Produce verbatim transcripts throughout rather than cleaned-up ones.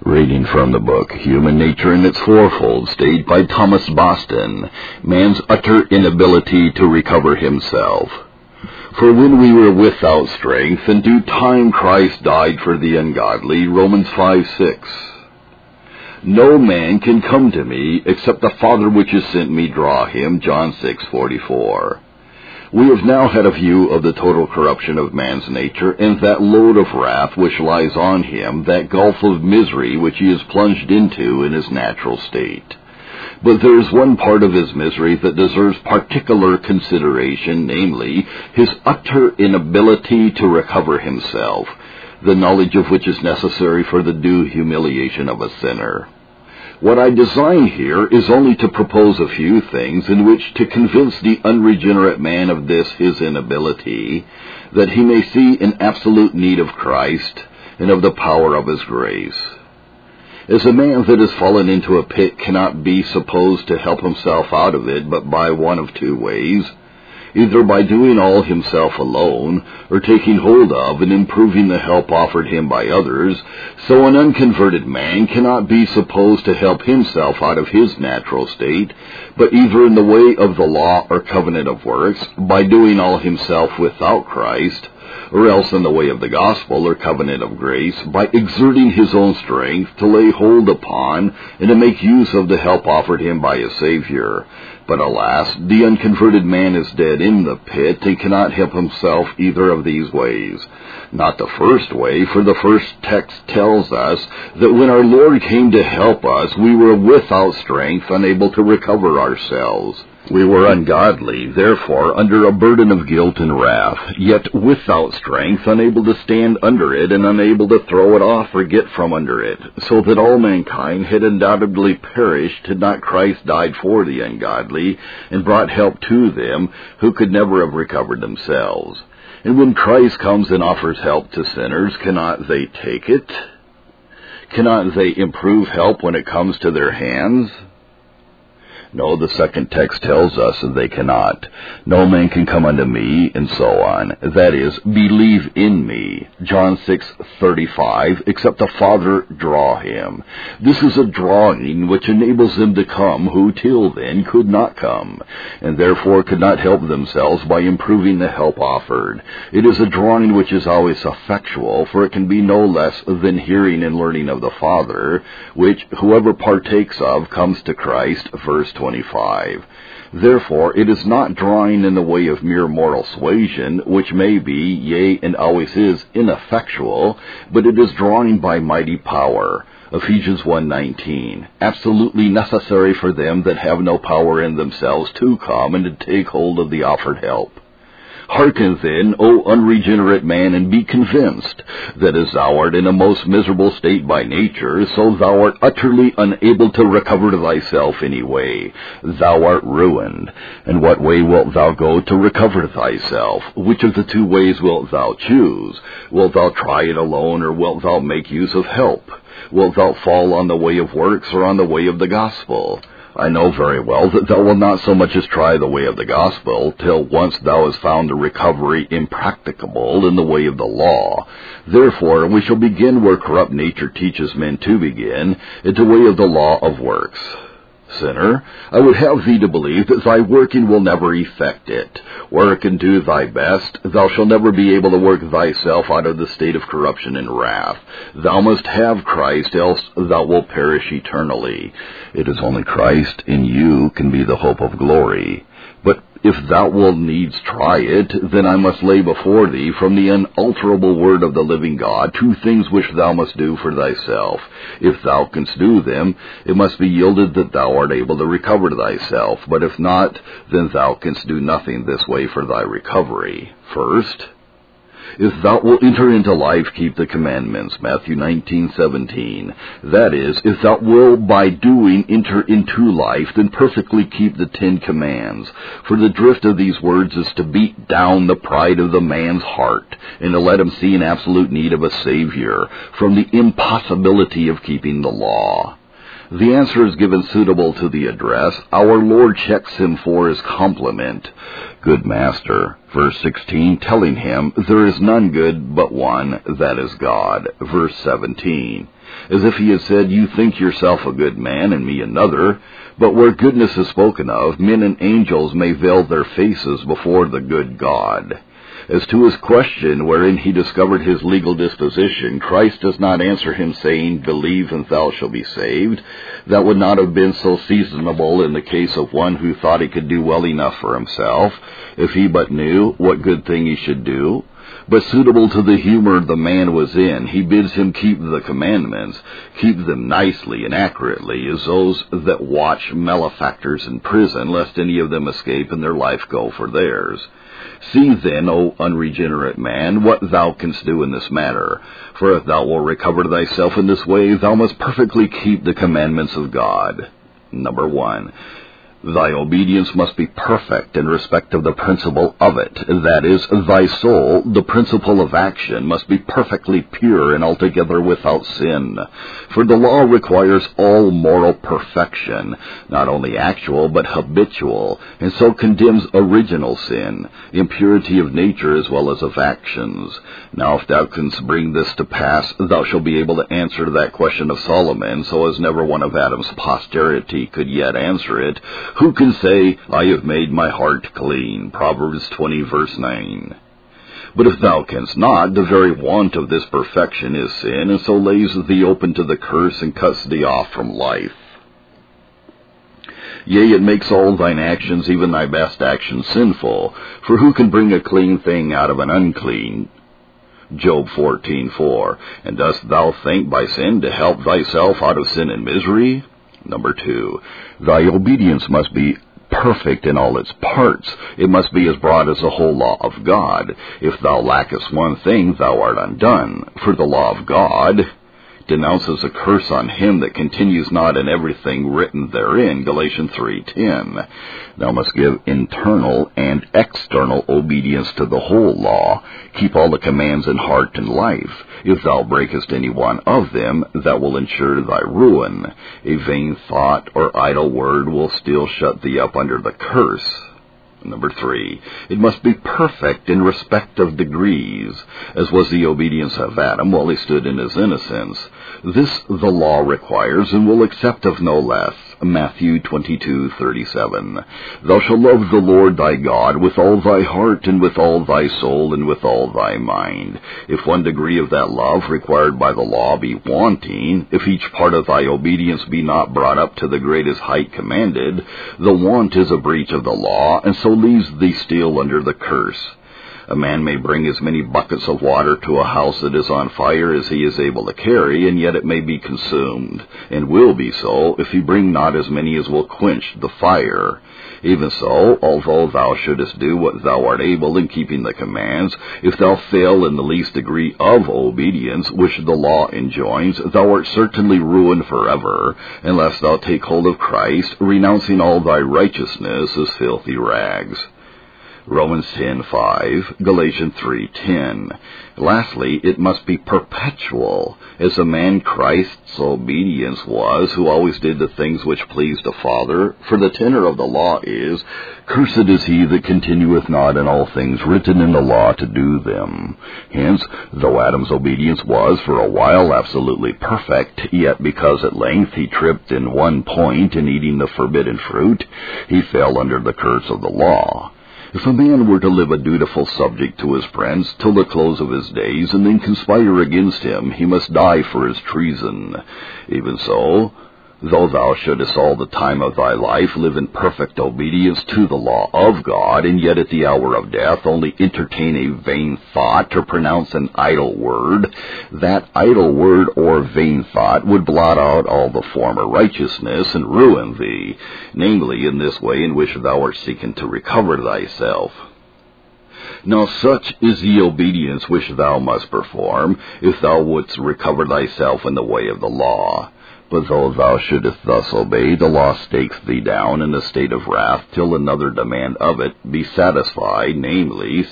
Reading from the book Human Nature in its Fourfold State by Thomas Boston, Man's Utter Inability to Recover Himself. For when we were without strength, in due time Christ died for the ungodly, Romans five six. No man can come to me, except the Father which has sent me draw him, John six forty-four. We have now had a view of the total corruption of man's nature, and that load of wrath which lies on him, that gulf of misery which he is plunged into in his natural state. But there is one part of his misery that deserves particular consideration, namely, his utter inability to recover himself, the knowledge of which is necessary for the due humiliation of a sinner. What I design here is only to propose a few things in which to convince the unregenerate man of this his inability, that he may see in absolute need of Christ and of the power of his grace. As a man that has fallen into a pit cannot be supposed to help himself out of it but by one of two ways, either by doing all himself alone, or taking hold of and improving the help offered him by others, so an unconverted man cannot be supposed to help himself out of his natural state, but either in the way of the law or covenant of works, by doing all himself without Christ, or else in the way of the gospel or covenant of grace, by exerting his own strength to lay hold upon and to make use of the help offered him by a Savior. But alas, the unconverted man is dead in the pit and cannot help himself either of these ways. Not the first way, for the first text tells us that when our Lord came to help us, we were without strength, unable to recover ourselves. We were ungodly, therefore, under a burden of guilt and wrath, yet without strength, unable to stand under it, and unable to throw it off or get from under it, so that all mankind had undoubtedly perished had not Christ died for the ungodly, and brought help to them who could never have recovered themselves. And when Christ comes and offers help to sinners, cannot they take it? Cannot they improve help when it comes to their hands? No, the second text tells us that they cannot. No man can come unto me, and so on. That is, believe in me, John six thirty-five, except the Father draw him. This is a drawing which enables them to come who till then could not come, and therefore could not help themselves by improving the help offered. It is a drawing which is always effectual, for it can be no less than hearing and learning of the Father, which whoever partakes of comes to Christ, verse twenty-five. Therefore, it is not drawing in the way of mere moral suasion, which may be, yea, and always is, ineffectual, but it is drawing by mighty power. Ephesians one nineteen, absolutely necessary for them that have no power in themselves to come and to take hold of the offered help. Hearken then, O unregenerate man, and be convinced that as thou art in a most miserable state by nature, so thou art utterly unable to recover thyself any way. Thou art ruined. And what way wilt thou go to recover thyself? Which of the two ways wilt thou choose? Wilt thou try it alone, or wilt thou make use of help? Wilt thou fall on the way of works, or on the way of the gospel? I know very well that thou wilt not so much as try the way of the gospel, till once thou hast found the recovery impracticable in the way of the law. Therefore, we shall begin where corrupt nature teaches men to begin, in the way of the law of works. Sinner, I would have thee to believe that thy working will never effect it. Work and do thy best, thou shalt never be able to work thyself out of the state of corruption and wrath. Thou must have Christ, else thou wilt perish eternally. It is only Christ in you can be the hope of glory. But if thou wilt needs try it, then I must lay before thee from the unalterable word of the living God two things which thou must do for thyself. If thou canst do them, it must be yielded that thou art able to recover thyself. But if not, then thou canst do nothing this way for thy recovery. First, if thou wilt enter into life, keep the commandments, Matthew nineteen seventeen. That is, if thou wilt by doing enter into life, then perfectly keep the Ten Commands. For the drift of these words is to beat down the pride of the man's heart, and to let him see an absolute need of a Savior, from the impossibility of keeping the law. The answer is given suitable to the address. Our Lord checks him for his compliment. Good master. Verse sixteen, telling him, there is none good but one, that is God. Verse seventeen, as if he had said, you think yourself a good man and me another. But where goodness is spoken of, men and angels may veil their faces before the good God. As to his question wherein he discovered his legal disposition, Christ does not answer him saying, believe and thou shalt be saved. That would not have been so seasonable in the case of one who thought he could do well enough for himself, if he but knew what good thing he should do. But suitable to the humor the man was in, he bids him keep the commandments, keep them nicely and accurately, as those that watch malefactors in prison, lest any of them escape and their life go for theirs. See then, O unregenerate man, what thou canst do in this matter. For if thou wilt recover thyself in this way, thou must perfectly keep the commandments of God. Number one. Thy obedience must be perfect in respect of the principle of it. That is, thy soul, the principle of action, must be perfectly pure and altogether without sin. For the law requires all moral perfection, not only actual but habitual, and so condemns original sin, impurity of nature as well as of actions. Now if thou canst bring this to pass, thou shalt be able to answer that question of Solomon, so as never one of Adam's posterity could yet answer it. Who can say, I have made my heart clean? Proverbs twenty, verse nine. But if thou canst not, the very want of this perfection is sin, and so lays thee open to the curse and cuts thee off from life. Yea, it makes all thine actions, even thy best actions, sinful. For who can bring a clean thing out of an unclean? Job fourteen, four. And dost thou think by sin to help thyself out of sin and misery? Number two, thy obedience must be perfect in all its parts. It must be as broad as the whole law of God. If thou lackest one thing, thou art undone. For the law of God denounces a curse on him that continues not in everything written therein, Galatians three ten. Thou must give internal and external obedience to the whole law. Keep all the commands in heart and life. If thou breakest any one of them, that will ensure thy ruin. A vain thought or idle word will still shut thee up under the curse. Number three, it must be perfect in respect of degrees, as was the obedience of Adam while he stood in his innocence. This the law requires, and will accept of no less. Matthew twenty-two, thirty-seven. Thou shalt love the Lord thy God with all thy heart, and with all thy soul, and with all thy mind. If one degree of that love required by the law be wanting, if each part of thy obedience be not brought up to the greatest height commanded, the want is a breach of the law, and so leaves thee still under the curse. A man may bring as many buckets of water to a house that is on fire as he is able to carry, and yet it may be consumed, and will be so, if he bring not as many as will quench the fire. Even so, although thou shouldest do what thou art able in keeping the commands, if thou fail in the least degree of obedience, which the law enjoins, thou art certainly ruined forever, unless thou take hold of Christ, renouncing all thy righteousness as filthy rags. Romans ten, five, Galatians three, ten. Lastly, it must be perpetual, as the man Christ's obedience was, who always did the things which pleased the Father. For the tenor of the law is, cursed is he that continueth not in all things written in the law to do them. Hence, though Adam's obedience was for a while absolutely perfect, yet because at length he tripped in one point in eating the forbidden fruit, he fell under the curse of the law. If a man were to live a dutiful subject to his friends till the close of his days, and then conspire against him, he must die for his treason. Even so, though thou shouldest all the time of thy life live in perfect obedience to the law of God, and yet at the hour of death only entertain a vain thought or pronounce an idle word, that idle word or vain thought would blot out all the former righteousness and ruin thee, namely in this way in which thou art seeking to recover thyself. Now such is the obedience which thou must perform, if thou wouldst recover thyself in the way of the law. But though thou shouldest thus obey, the law stakes thee down in a state of wrath till another demand of it be satisfied, namely,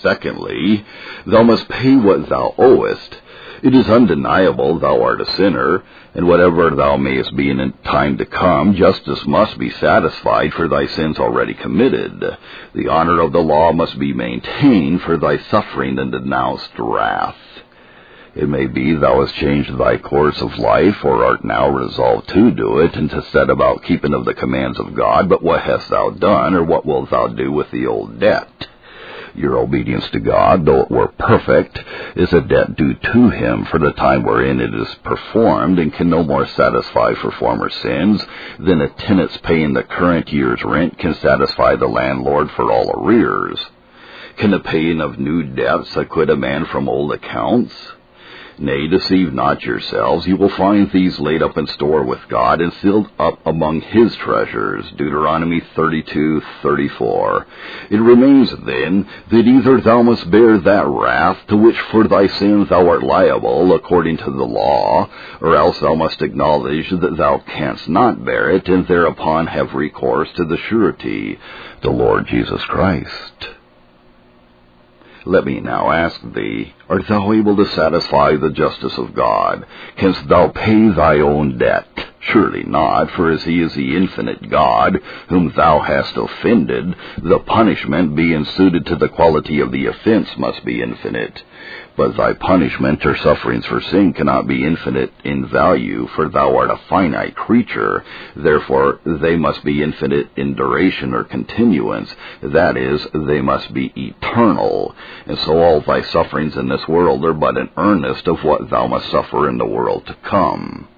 Secondly, thou must pay what thou owest. It is undeniable thou art a sinner, and whatever thou mayest be in time to come, justice must be satisfied for thy sins already committed. The honor of the law must be maintained for thy suffering and denounced wrath. It may be thou hast changed thy course of life, or art now resolved to do it, and to set about keeping of the commands of God, but what hast thou done, or what wilt thou do with the old debt? Your obedience to God, though it were perfect, is a debt due to him for the time wherein it is performed, and can no more satisfy for former sins than a tenant's paying the current year's rent can satisfy the landlord for all arrears. Can the paying of new debts acquit a man from old accounts? Nay, deceive not yourselves. You will find these laid up in store with God and sealed up among his treasures. Deuteronomy thirty-two thirty-four. It remains, then, that either thou must bear that wrath to which for thy sins thou art liable, according to the law, or else thou must acknowledge that thou canst not bear it, and thereupon have recourse to the surety, the Lord Jesus Christ. Let me now ask thee, art thou able to satisfy the justice of God? Canst thou pay thy own debt? Surely not, for as he is the infinite God, whom thou hast offended, the punishment, being suited to the quality of the offense, must be infinite. But thy punishment or sufferings for sin cannot be infinite in value, for thou art a finite creature. Therefore they must be infinite in duration or continuance. That is, they must be eternal. And so all thy sufferings in this world are but an earnest of what thou must suffer in the world to come.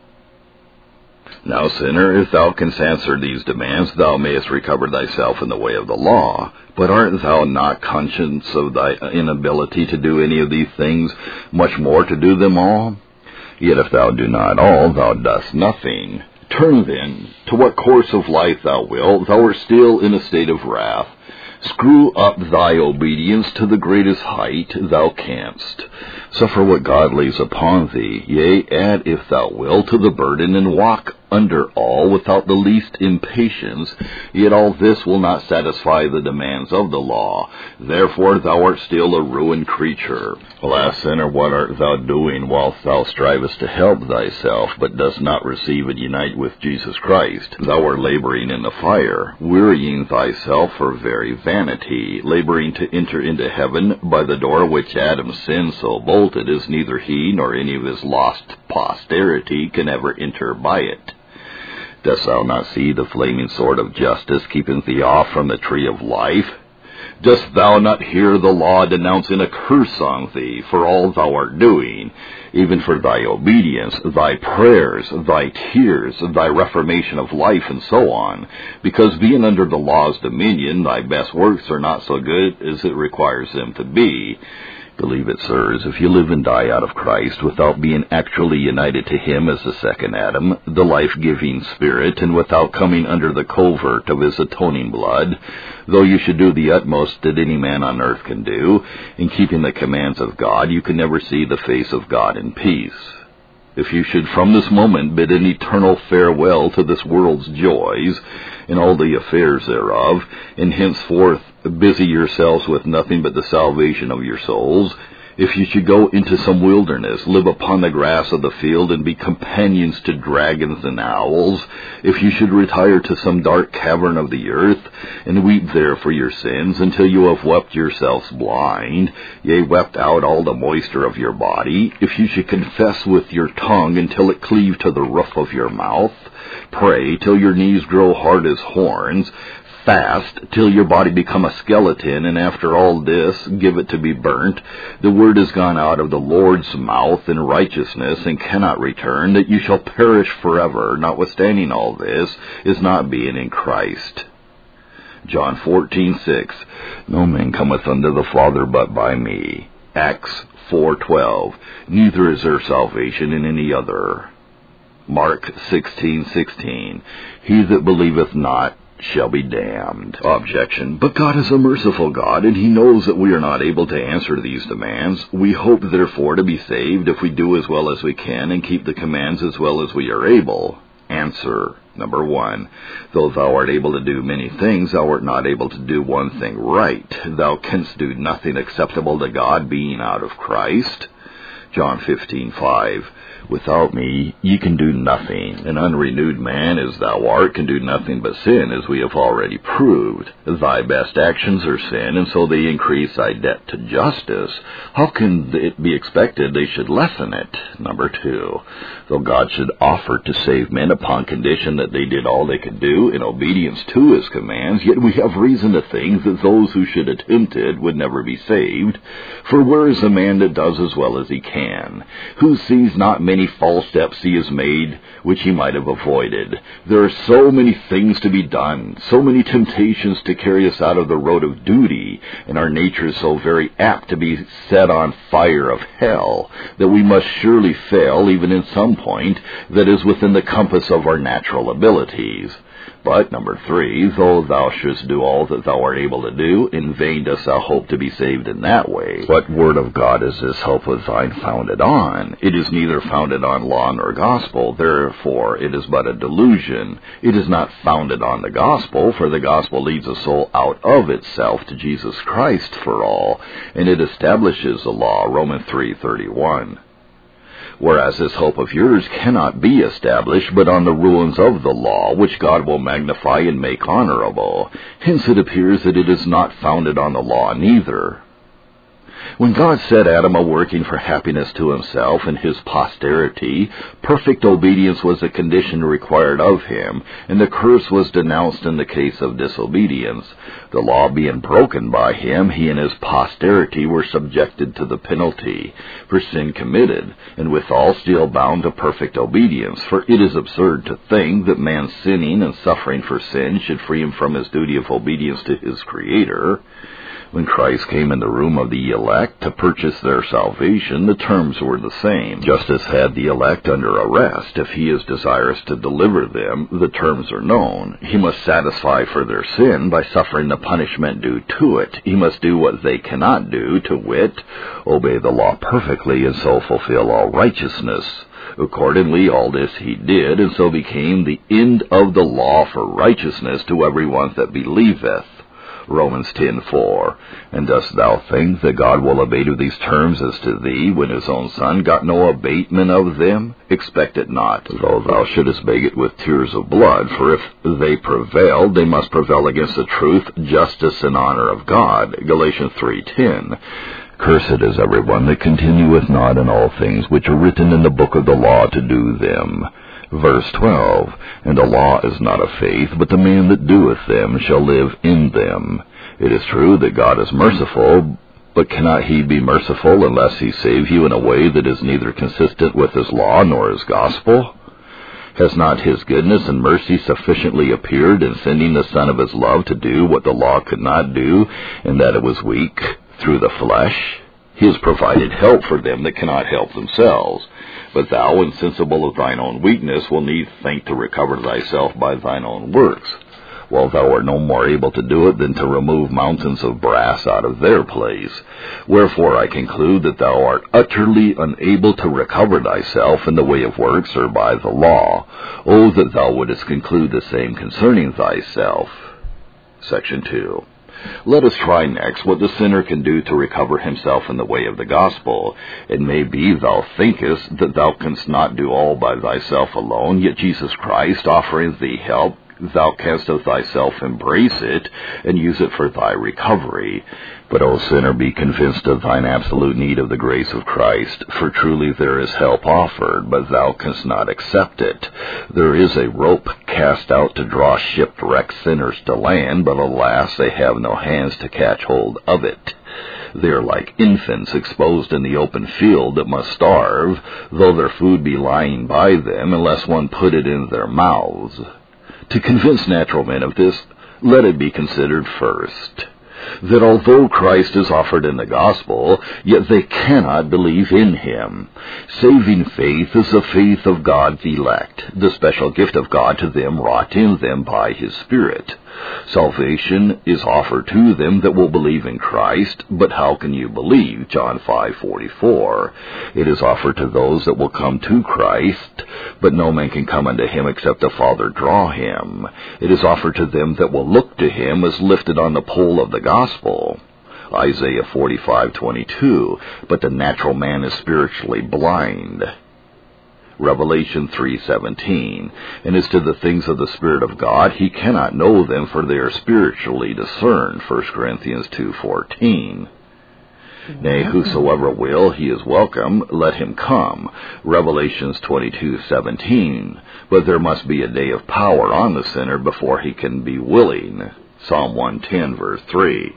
Now, sinner, if thou canst answer these demands, thou mayest recover thyself in the way of the law. But art thou not conscious of thy inability to do any of these things, much more to do them all? Yet if thou do not all, thou dost nothing. Turn then, to what course of life thou wilt, thou art still in a state of wrath. Screw up thy obedience to the greatest height thou canst. Suffer what God lays upon thee, yea, add, if thou wilt, to the burden, and walk under all without the least impatience. Yet all this will not satisfy the demands of the law. Therefore thou art still a ruined creature. Alas, sinner, what art thou doing whilst thou strivest to help thyself, but dost not receive and unite with Jesus Christ? Thou art laboring in the fire, wearying thyself for very vanity, laboring to enter into heaven by the door which Adam's sin so bolted as neither he nor any of his lost posterity can ever enter by it. Dost thou not see the flaming sword of justice keeping thee off from the tree of life? Dost thou not hear the law denouncing a curse on thee for all thou art doing, even for thy obedience, thy prayers, thy tears, thy reformation of life, and so on? Because being under the law's dominion, thy best works are not so good as it requires them to be. Believe it, sirs, if you live and die out of Christ without being actually united to him as the second Adam, the life-giving Spirit, and without coming under the covert of his atoning blood, though you should do the utmost that any man on earth can do, in keeping the commands of God, you can never see the face of God in peace. If you should from this moment bid an eternal farewell to this world's joys, and all the affairs thereof, and henceforth busy yourselves with nothing but the salvation of your souls, if you should go into some wilderness, live upon the grass of the field, and be companions to dragons and owls, if you should retire to some dark cavern of the earth, and weep there for your sins until you have wept yourselves blind, yea, wept out all the moisture of your body, if you should confess with your tongue until it cleave to the roof of your mouth, pray till your knees grow hard as horns, fast till your body become a skeleton, and after all this give it to be burnt, the word is gone out of the Lord's mouth in righteousness, and cannot return, that you shall perish forever, notwithstanding all this, is not being in Christ. John fourteen six. No man cometh unto the Father but by me. Acts four twelve. Neither is there salvation in any other. Mark sixteen sixteen. He that believeth not shall be damned. Objection. But God is a merciful God, and he knows that we are not able to answer these demands. We hope, therefore, to be saved if we do as well as we can and keep the commands as well as we are able. Answer. Number one, though thou art able to do many things, thou art not able to do one thing right. Thou canst do nothing acceptable to God, being out of Christ. John fifteen five. Without me ye can do nothing. An unrenewed man, as thou art, can do nothing but sin, as we have already proved. Thy best actions are sin, and so they increase thy debt to justice. How can it be expected they should lessen it? Number two, though God should offer to save men upon condition that they did all they could do in obedience to his commands, yet we have reason to think that those who should attempt it would never be saved. For where is the man that does as well as he can, who sees not many false steps he has made, which he might have avoided? There are so many things to be done, so many temptations to carry us out of the road of duty, and our nature is so very apt to be set on fire of hell, that we must surely fail, even in some point that is within the compass of our natural abilities. But, number three, though thou shouldst do all that thou art able to do, in vain dost thou hope to be saved in that way. What word of God is this hope of thine founded on? It is neither founded on law nor gospel, therefore it is but a delusion. It is not founded on the gospel, for the gospel leads a soul out of itself to Jesus Christ for all, and it establishes the law, Romans three thirty-one. Whereas this hope of yours cannot be established but on the ruins of the law, which God will magnify and make honorable. Hence it appears that it is not founded on the law neither. When God set Adam a working for happiness to himself and his posterity, perfect obedience was a condition required of him, and the curse was denounced in the case of disobedience. The law being broken by him, he and his posterity were subjected to the penalty for sin committed, and withal still bound to perfect obedience. For it is absurd to think that man sinning and suffering for sin should free him from his duty of obedience to his Creator. When Christ came in the room of the elect to purchase their salvation, the terms were the same. Justice had the elect under arrest. If he is desirous to deliver them, the terms are known. He must satisfy for their sin by suffering the punishment due to it. He must do what they cannot do, to wit, obey the law perfectly and so fulfill all righteousness. Accordingly, all this he did, and so became the end of the law for righteousness to every one that believeth. Romans ten four. And dost thou think that God will abate of these terms as to thee, when his own Son got no abatement of them? Expect it not, though thou shouldest beg it with tears of blood. For if they prevailed, they must prevail against the truth, justice, and honor of God. Galatians three ten. Cursed is every one that continueth not in all things which are written in the book of the law to do them. Verse twelve, and the law is not of faith, but the man that doeth them shall live in them. It is true that God is merciful, but cannot he be merciful unless he save you in a way that is neither consistent with his law nor his gospel? Has not his goodness and mercy sufficiently appeared in sending the Son of his love to do what the law could not do, and that it was weak through the flesh? He has provided help for them that cannot help themselves. But thou, insensible of thine own weakness, will needs think to recover thyself by thine own works, while thou art no more able to do it than to remove mountains of brass out of their place. Wherefore I conclude that thou art utterly unable to recover thyself in the way of works or by the law. O that thou wouldest conclude the same concerning thyself. Section two. Let us try next what the sinner can do to recover himself in the way of the gospel. It may be thou thinkest that thou canst not do all by thyself alone, yet Jesus Christ, offering thee help, thou canst of thyself embrace it and use it for thy recovery. But, O sinner, be convinced of thine absolute need of the grace of Christ, for truly there is help offered, but thou canst not accept it. There is a rope cast out to draw shipwrecked sinners to land, but alas, they have no hands to catch hold of it. They are like infants exposed in the open field that must starve, though their food be lying by them, unless one put it in their mouths. To convince natural men of this, let it be considered first, that although Christ is offered in the gospel, yet they cannot believe in him. Saving faith is the faith of God's elect, the special gift of God to them wrought in them by his Spirit. Salvation is offered to them that will believe in Christ, but how can you believe? John five forty-four. It is offered to those that will come to Christ, but no man can come unto him except the Father draw him. It is offered to them that will look to him as lifted on the pole of the gospel. Isaiah forty-five twenty-two. But the natural man is spiritually blind. Revelation three seventeen. And as to the things of the Spirit of God, he cannot know them, for they are spiritually discerned. First Corinthians two fourteen. Nay, whosoever will, he is welcome, let him come. Revelations twenty-two seventeen. But there must be a day of power on the sinner before he can be willing. Psalm one ten, verse three.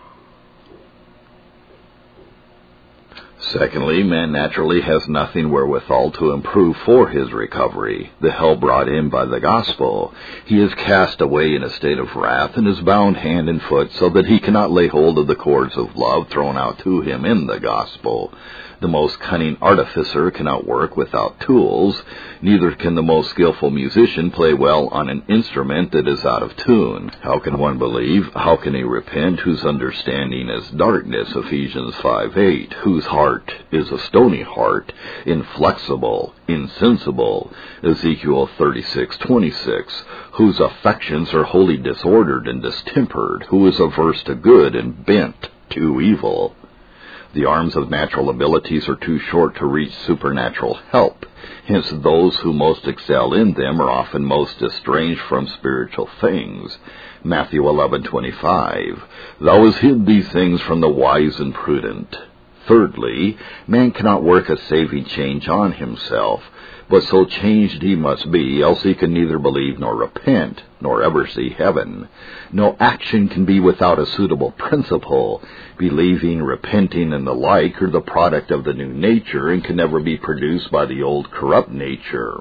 Secondly, man naturally has nothing wherewithal to improve for his recovery, the help brought in by the gospel. He is cast away in a state of wrath, and is bound hand and foot, so that he cannot lay hold of the cords of love thrown out to him in the gospel. The most cunning artificer cannot work without tools, neither can the most skillful musician play well on an instrument that is out of tune. How can one believe? How can he repent whose understanding is darkness? Ephesians five eight. Whose heart is a stony heart, inflexible, insensible. Ezekiel thirty-six twenty-six. Whose affections are wholly disordered and distempered, who is averse to good and bent to evil. The arms of natural abilities are too short to reach supernatural help. Hence those who most excel in them are often most estranged from spiritual things. Matthew eleven twenty-five. Thou hast hid these things from the wise and prudent. Thirdly, man cannot work a saving change on himself, but so changed he must be, else he can neither believe nor repent, nor ever see heaven. No action can be without a suitable principle. Believing, repenting, and the like are the product of the new nature, and can never be produced by the old corrupt nature.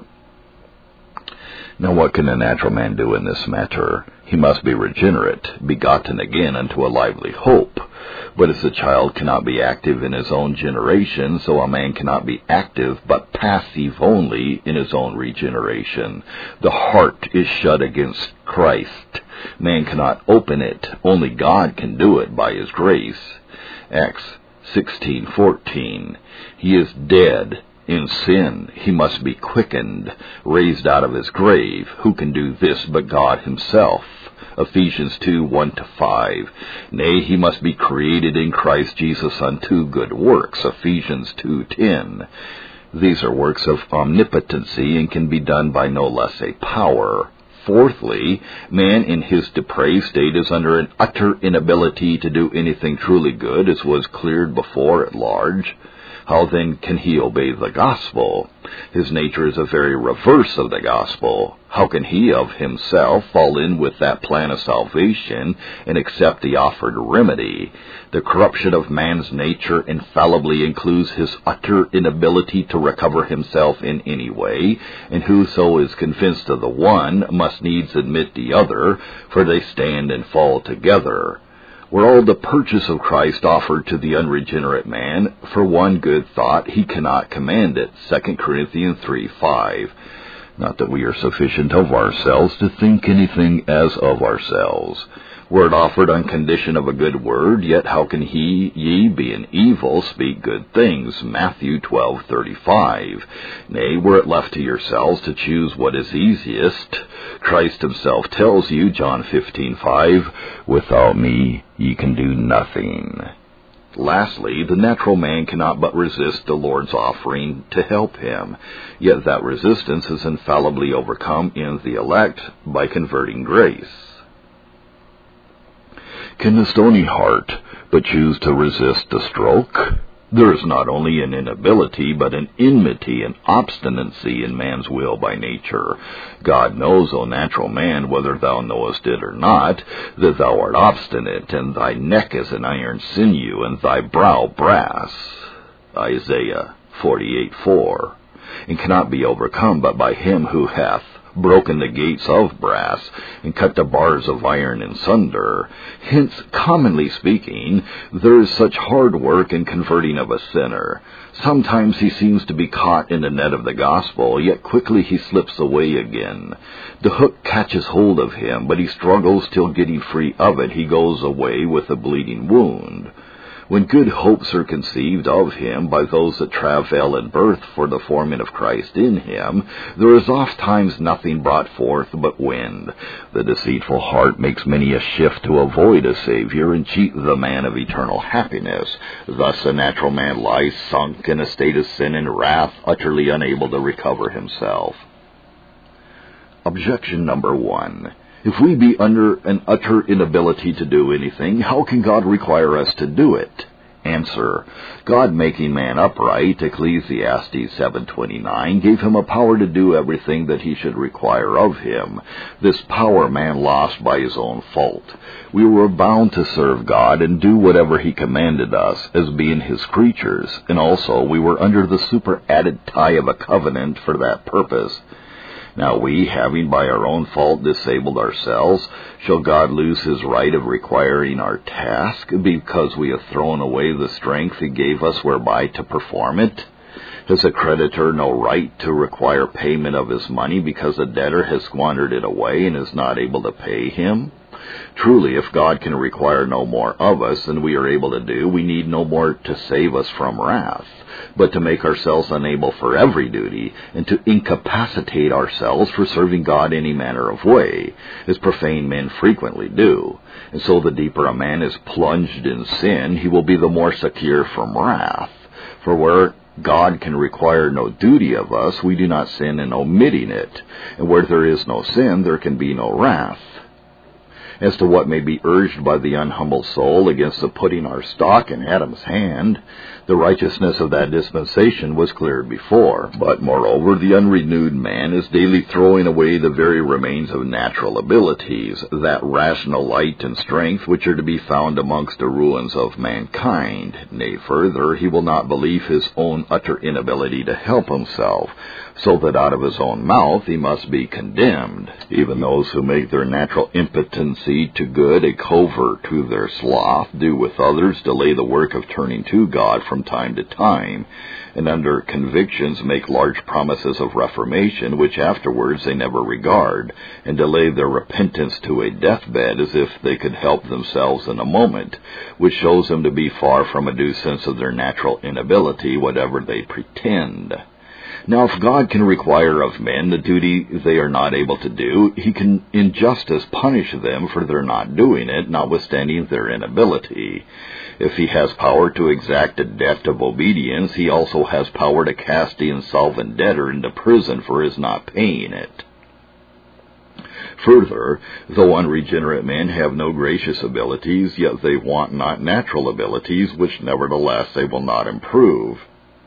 Now what can a natural man do in this matter? He must be regenerate, begotten again unto a lively hope. But as a child cannot be active in his own generation, so a man cannot be active but passive only in his own regeneration. The heart is shut against Christ. Man cannot open it. Only God can do it by his grace. Acts sixteen fourteen. He is dead in sin. He must be quickened, raised out of his grave. Who can do this but God himself? Ephesians two one to five. Nay, he must be created in Christ Jesus unto good works. Ephesians two ten. These are works of omnipotency, and can be done by no less a power. Fourthly, man in his depraved state is under an utter inability to do anything truly good, as was cleared before at large. How then can he obey the gospel? His nature is a very reverse of the gospel. How can he of himself fall in with that plan of salvation and accept the offered remedy? The corruption of man's nature infallibly includes his utter inability to recover himself in any way, and whoso is convinced of the one must needs admit the other, for they stand and fall together. Were all the purchase of Christ offered to the unregenerate man, for one good thought he cannot command it. Second Corinthians three five. Not that we are sufficient of ourselves to think anything as of ourselves. Were it offered on condition of a good word, yet how can he, ye being evil, speak good things? Matthew twelve thirty-five. Nay, were it left to yourselves to choose what is easiest, Christ himself tells you, John fifteen five, without me ye can do nothing. Lastly, the natural man cannot but resist the Lord's offering to help him, yet that resistance is infallibly overcome in the elect by converting grace. Can the stony heart but choose to resist the stroke? There is not only an inability, but an enmity and obstinacy in man's will by nature. God knows, O natural man, whether thou knowest it or not, that thou art obstinate, and thy neck is an iron sinew, and thy brow brass. Isaiah forty-eight four. And cannot be overcome but by him who hath broken the gates of brass, and cut the bars of iron in sunder. Hence, commonly speaking, there is such hard work in converting of a sinner. Sometimes he seems to be caught in the net of the gospel, yet quickly he slips away again. The hook catches hold of him, but he struggles till getting free of it he goes away with a bleeding wound. When good hopes are conceived of him by those that travail in birth for the forming of Christ in him, there is oft times nothing brought forth but wind. The deceitful heart makes many a shift to avoid a Savior and cheat the man of eternal happiness. Thus the natural man lies sunk in a state of sin and wrath, utterly unable to recover himself. Objection number one. If we be under an utter inability to do anything, how can God require us to do it? Answer. God making man upright, Ecclesiastes seven twenty-nine, gave him a power to do everything that he should require of him. This power man lost by his own fault. We were bound to serve God and do whatever he commanded us, as being his creatures, and also we were under the superadded tie of a covenant for that purpose. Now we, having by our own fault disabled ourselves, shall God lose his right of requiring our task, because we have thrown away the strength he gave us whereby to perform it? Has a creditor no right to require payment of his money because a debtor has squandered it away and is not able to pay him? Truly, if God can require no more of us than we are able to do, we need no more to save us from wrath, but to make ourselves unable for every duty, and to incapacitate ourselves for serving God any manner of way, as profane men frequently do. And so the deeper a man is plunged in sin, he will be the more secure from wrath. For where God can require no duty of us, we do not sin in omitting it, and where there is no sin, there can be no wrath. As to what may be urged by the unhumble soul against the putting our stock in Adam's hand, the righteousness of that dispensation was cleared before. But, moreover, the unrenewed man is daily throwing away the very remains of natural abilities, that rational light and strength which are to be found amongst the ruins of mankind. Nay, further, he will not believe his own utter inability to help himself, so that out of his own mouth he must be condemned. Even those who make their natural impotency to good a covert to their sloth do with others delay the work of turning to God from time to time, and under convictions make large promises of reformation, which afterwards they never regard, and delay their repentance to a deathbed as if they could help themselves in a moment, which shows them to be far from a due sense of their natural inability, whatever they pretend. Now, if God can require of men the duty they are not able to do, he can in justice punish them for their not doing it, notwithstanding their inability. If he has power to exact a debt of obedience, he also has power to cast the insolvent debtor into prison for his not paying it. Further, though unregenerate men have no gracious abilities, yet they want not natural abilities, which nevertheless they will not improve.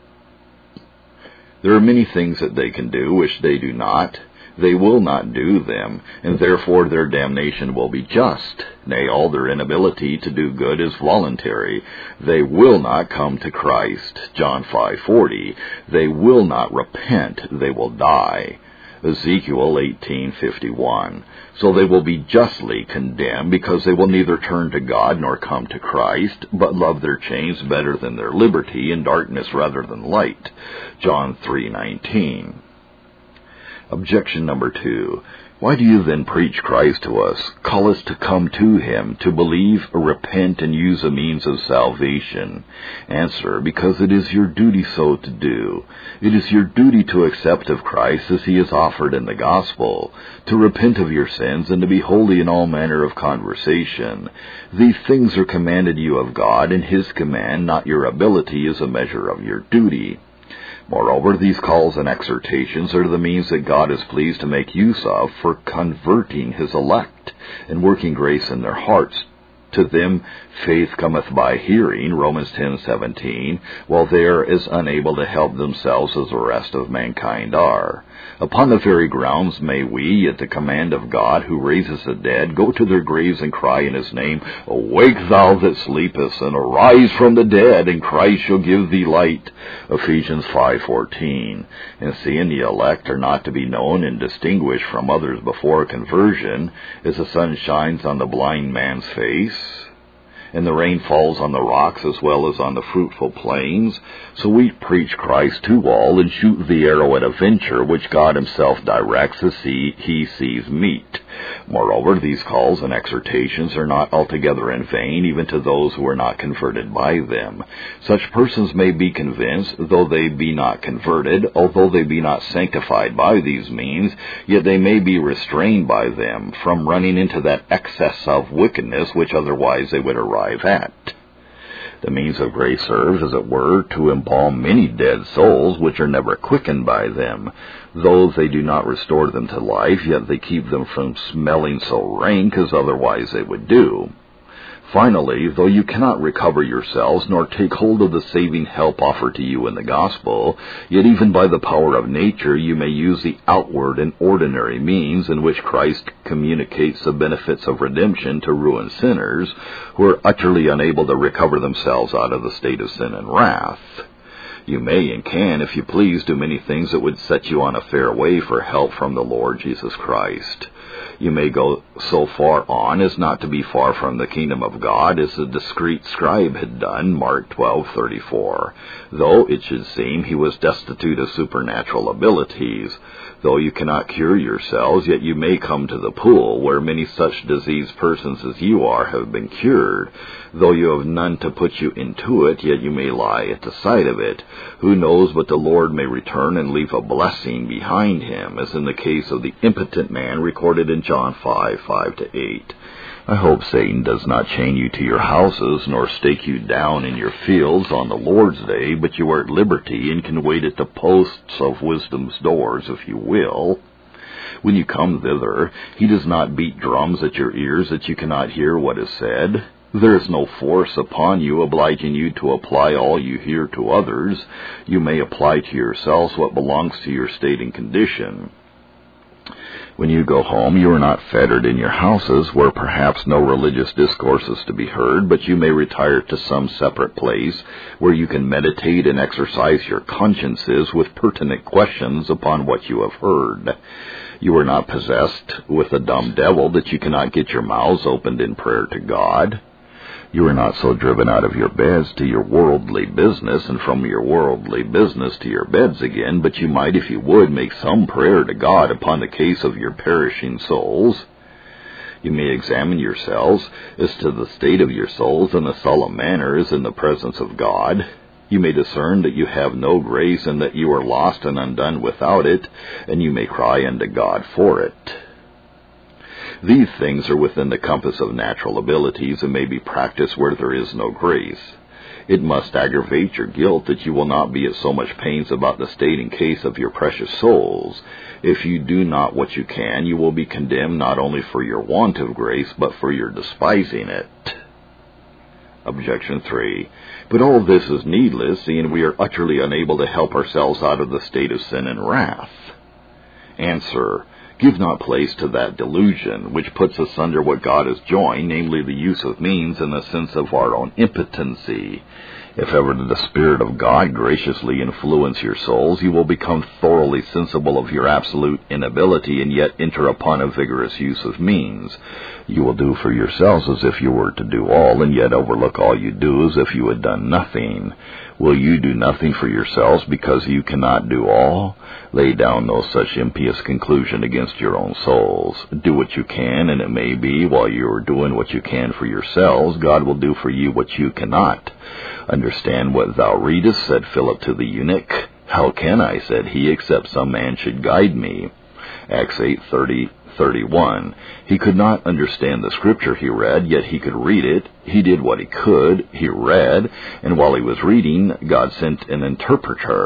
There are many things that they can do which they do not. They will not do them, and therefore their damnation will be just. Nay, all their inability to do good is voluntary. They will not come to Christ. John five forty. They will not repent. They will die. Ezekiel eighteen fifty-one. So they will be justly condemned, because they will neither turn to God nor come to Christ, but love their chains better than their liberty, and darkness rather than light. John three nineteen. Objection number two. Why do you then preach Christ to us, call us to come to him, to believe, repent, and use a means of salvation? Answer, because it is your duty so to do. It is your duty to accept of Christ as he is offered in the gospel, to repent of your sins, and to be holy in all manner of conversation. These things are commanded you of God, and his command, not your ability, is a measure of your duty. Moreover, these calls and exhortations are the means that God is pleased to make use of for converting his elect and working grace in their hearts To them faith cometh by hearing, Romans ten seventeen, while they are as unable to help themselves as the rest of mankind are. Upon the very grounds may we, at the command of God, who raises the dead, go to their graves and cry in his name, Awake thou that sleepest, and arise from the dead, and Christ shall give thee light. Ephesians five fourteen. And seeing the elect are not to be known and distinguished from others before conversion, as the sun shines on the blind man's face, and the rain falls on the rocks as well as on the fruitful plains, so we preach Christ to all and shoot the arrow at a venture which God himself directs as he, he sees meet. Moreover, these calls and exhortations are not altogether in vain, even to those who are not converted by them. Such persons may be convinced, though they be not converted, although they be not sanctified by these means, yet they may be restrained by them from running into that excess of wickedness which otherwise they would arrive at. The means of grace serves, as it were, to embalm many dead souls which are never quickened by them. Though they do not restore them to life, yet they keep them from smelling so rank as otherwise they would do. Finally, though you cannot recover yourselves, nor take hold of the saving help offered to you in the gospel, yet even by the power of nature you may use the outward and ordinary means in which Christ communicates the benefits of redemption to ruined sinners, who are utterly unable to recover themselves out of the state of sin and wrath. You may and can, if you please, do many things that would set you on a fair way for help from the Lord Jesus Christ. You may go so far on as not to be far from the kingdom of God as the discreet scribe had done, Mark twelve thirty-four, though it should seem he was destitute of supernatural abilities. Though you cannot cure yourselves, yet you may come to the pool, where many such diseased persons as you are have been cured. Though you have none to put you into it, yet you may lie at the sight of it. Who knows but the Lord may return and leave a blessing behind him, as in the case of the impotent man recorded in John five, five to eight. I hope Satan does not chain you to your houses, nor stake you down in your fields on the Lord's day, but you are at liberty and can wait at the posts of wisdom's doors, if you will. When you come thither, he does not beat drums at your ears that you cannot hear what is said. There is no force upon you obliging you to apply all you hear to others. You may apply to yourselves what belongs to your state and condition. When you go home, you are not fettered in your houses, where perhaps no religious discourse is to be heard, but you may retire to some separate place, where you can meditate and exercise your consciences with pertinent questions upon what you have heard. You are not possessed with a dumb devil that you cannot get your mouths opened in prayer to God. You are not so driven out of your beds to your worldly business, and from your worldly business to your beds again, but you might, if you would, make some prayer to God upon the case of your perishing souls. You may examine yourselves as to the state of your souls in a solemn manner as in the presence of God. You may discern that you have no grace and that you are lost and undone without it, and you may cry unto God for it. These things are within the compass of natural abilities and may be practiced where there is no grace. It must aggravate your guilt that you will not be at so much pains about the state and case of your precious souls. If you do not what you can, you will be condemned not only for your want of grace, but for your despising it. Objection three. But all this is needless, seeing we are utterly unable to help ourselves out of the state of sin and wrath. Answer. Give not place to that delusion, which puts us under what God has joined, namely the use of means in the sense of our own impotency. If ever the Spirit of God graciously influence your souls, you will become thoroughly sensible of your absolute inability, and yet enter upon a vigorous use of means. You will do for yourselves as if you were to do all, and yet overlook all you do as if you had done nothing. Will you do nothing for yourselves because you cannot do all? Lay down no such impious conclusion against your own souls. Do what you can, and it may be, while you are doing what you can for yourselves, God will do for you what you cannot. Understand what thou readest, said Philip to the eunuch. How can I, said he, except some man should guide me? Acts eight thirty. thirty-one. He could not understand the scripture he read, yet he could read it. He did what he could. He read, and while he was reading, God sent an interpreter.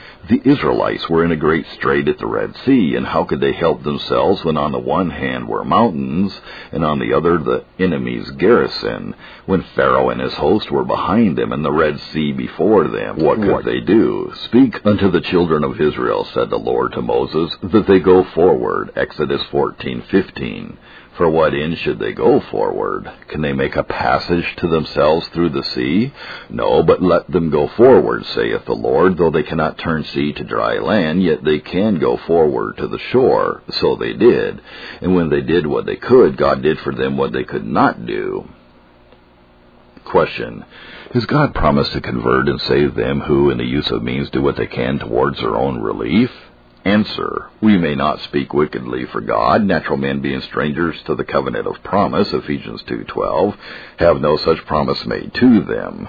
The Israelites were in a great strait at the Red Sea, and how could they help themselves when on the one hand were mountains, and on the other the enemy's garrison, when Pharaoh and his host were behind them, and the Red Sea before them? What could what? they do? Speak unto the children of Israel, said the Lord to Moses, that they go forward. Exodus fourteen fifteen. For what end should they go forward? Can they make a passage to themselves through the sea? No, but let them go forward, saith the Lord. Though they cannot turn sea to dry land, yet they can go forward to the shore. So they did. And when they did what they could, God did for them what they could not do. Question. Has God promised to convert and save them who, in the use of means, do what they can towards their own relief? Answer. We may not speak wickedly for God, natural men being strangers to the covenant of promise, Ephesians two twelve, have no such promise made to them.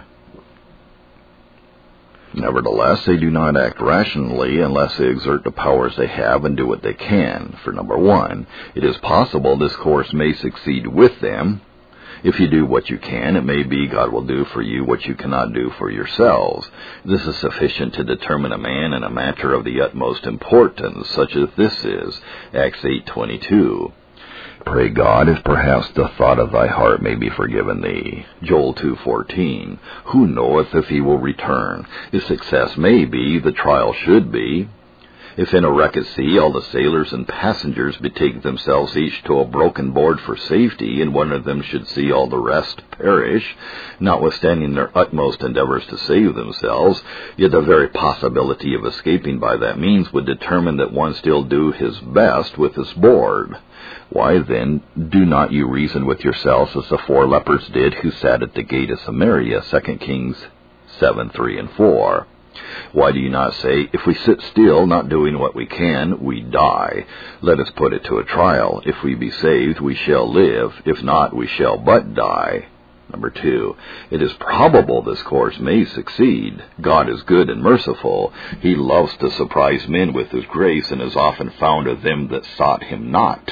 Nevertheless, they do not act rationally unless they exert the powers they have and do what they can. For number one, it is possible this course may succeed with them. If you do what you can, it may be God will do for you what you cannot do for yourselves. This is sufficient to determine a man in a matter of the utmost importance, such as this is. Acts eight twenty-two. Pray God, if perhaps the thought of thy heart may be forgiven thee. Joel two fourteen. Who knoweth if he will return? If success may be, the trial should be. If in a wreck at sea all the sailors and passengers betake themselves each to a broken board for safety, and one of them should see all the rest perish, notwithstanding their utmost endeavors to save themselves, yet the very possibility of escaping by that means would determine that one still do his best with his board. Why then do not you reason with yourselves as the four lepers did who sat at the gate of Samaria, Second Kings seven three and four? Why do you not say, if we sit still, not doing what we can, we die? Let us put it to a trial. If we be saved, we shall live. If not, we shall but die. Number two, it is probable this course may succeed. God is good and merciful. He loves to surprise men with his grace, and is often found of them that sought him not.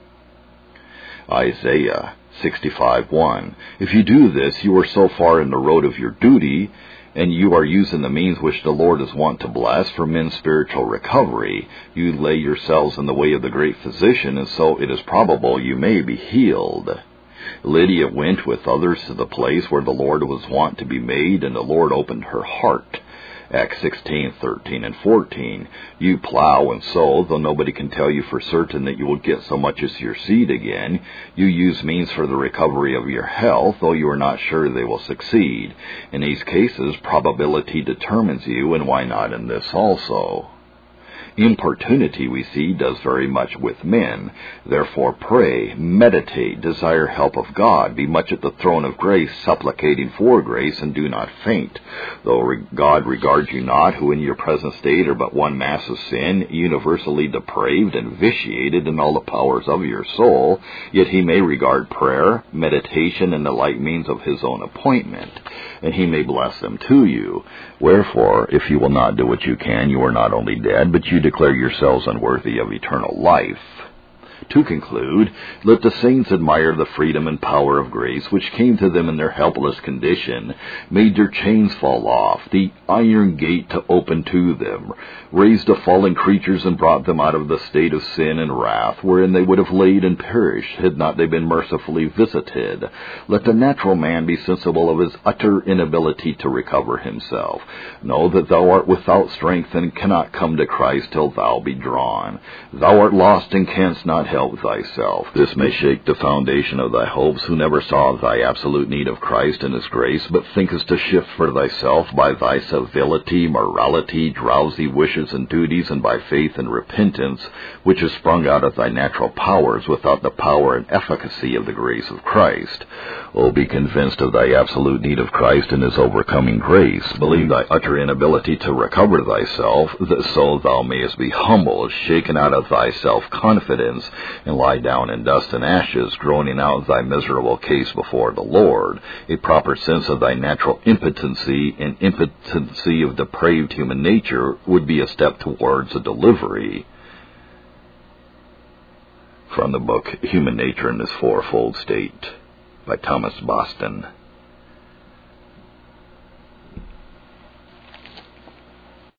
Isaiah sixty-five one. If you do this, you are so far in the road of your duty, and you are using the means which the Lord is wont to bless for men's spiritual recovery. You lay yourselves in the way of the great physician, and so it is probable you may be healed. Lydia went with others to the place where the Lord was wont to be made, and the Lord opened her heart. Acts sixteen thirteen and fourteen. You plow and sow, though nobody can tell you for certain that you will get so much as your seed again. You use means for the recovery of your health, though you are not sure they will succeed. In these cases, probability determines you, and why not in this also? Importunity, we see, does very much with men. Therefore pray, meditate, desire help of God, be much at the throne of grace, supplicating for grace, and do not faint. Though God regards you not, who in your present state are but one mass of sin, universally depraved and vitiated in all the powers of your soul, yet he may regard prayer, meditation, and the like means of his own appointment, and he may bless them to you. Wherefore, if you will not do what you can, you are not only dead, but you declare yourselves unworthy of eternal life. To conclude, let the saints admire the freedom and power of grace which came to them in their helpless condition, made their chains fall off, the iron gate to open to them, raised the fallen creatures and brought them out of the state of sin and wrath, wherein they would have laid and perished had not they been mercifully visited. Let the natural man be sensible of his utter inability to recover himself. Know that thou art without strength and cannot come to Christ till thou be drawn. Thou art lost and canst not help thyself. This may shake the foundation of thy hopes, who never saw thy absolute need of Christ and his grace, but thinkest to shift for thyself by thy civility, morality, drowsy wishes and duties, and by faith and repentance, which is sprung out of thy natural powers, without the power and efficacy of the grace of Christ. O be convinced of thy absolute need of Christ and his overcoming grace. Believe thy utter inability to recover thyself, that so thou mayest be humbled, shaken out of thy self-confidence, and lie down in dust and ashes, groaning out thy miserable case before the Lord. A proper sense of thy natural impotency and impotency of depraved human nature would be a step towards a delivery. From the book Human Nature in This Fourfold State by Thomas Boston.